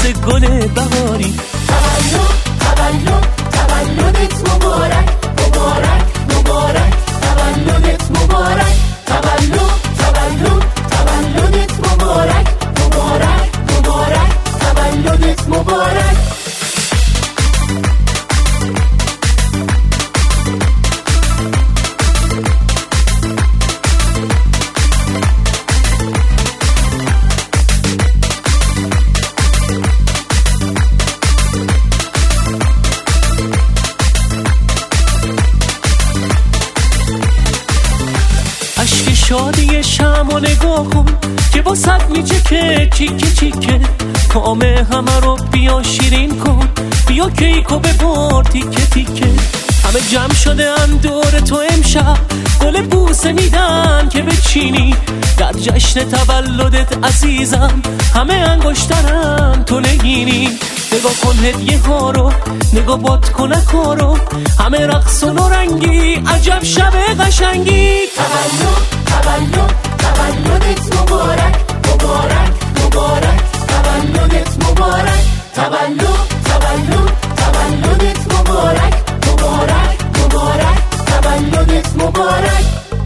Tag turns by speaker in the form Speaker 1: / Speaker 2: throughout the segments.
Speaker 1: مثل گل بهاری.
Speaker 2: تولدت مبارک مبارک مبارک، تولدت مبارک، تولدت مبارک مبارک مبارک، تولدت مبارک.
Speaker 1: عشق شادی شمع نگاه کن که واسط میچکه چیکه چیکه، کام همه رو بیا شیرین کن، بیا کیکو ببر تیکه تیکه. همه جمع شده ان دور تو امشب، گل بوسه میدن که بچینی در جشن تولدت عزیزم. همه انگشترن تو نگینی، نگاه کن هدیه ها رو، نگاه باد کنک ها رو، همه رقص و نارنگی، عجب شب قشنگی.
Speaker 2: تولدت مبارک مبارک مبارک، تولدت مبارک، تولدت مبارک مبارک مبارک، تولدت مبارک.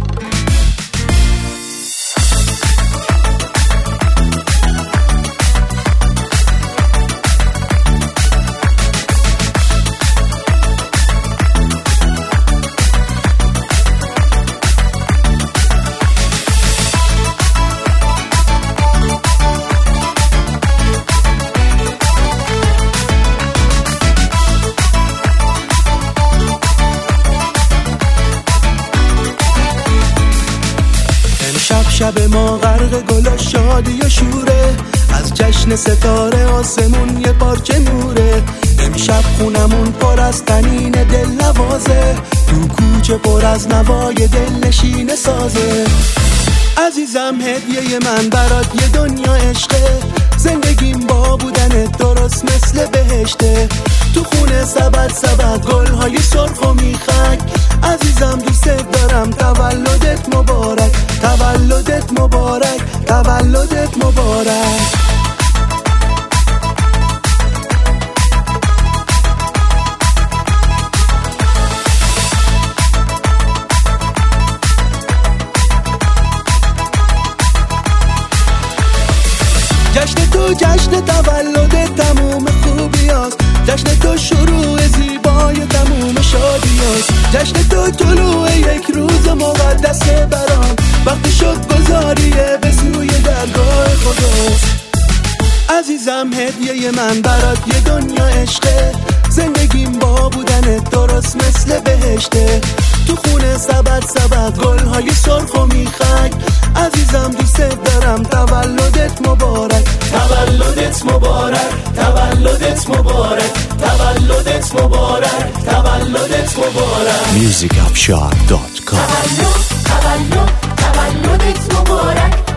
Speaker 3: شب ما غرق گل و شادی و شوره، از جشن ستاره آسمون یه پارچه نوره. امشب خونمون پر از طنین دل نوازه، تو کوچه پر از نوای دل نشین سازه. عزیزم هدیه من برات یه دنیا عشقه، زندگیم با بودنت درست مثل بهشته. تو خونه سبد گل‌های سرخ و میخک، عزیزم دوست دارم. تولدت مبارک، تولدت مبارک، تولدت مبارک. جشن تو جشن تولد تموم خوبیاست، جشن تو شروع زیبای تموم شادیاست. جشن تو طلوع یک روز مقدس برام، وقتی شد گذاریه به سوی درگاه خداست. عزیزم هدیه من برات یه دنیا عشقه، زندگیم با بودنت درست مثل بهشته. تو خونه سبد گل‌های سرخ و میخک، عزیزم دوست دارم. تولدت مبارک،
Speaker 2: تولدت مبارک، تولدت مبارک، تولدت مبارک، تولدت مبارک.
Speaker 4: musicupshot.com
Speaker 2: تولدت مبارک.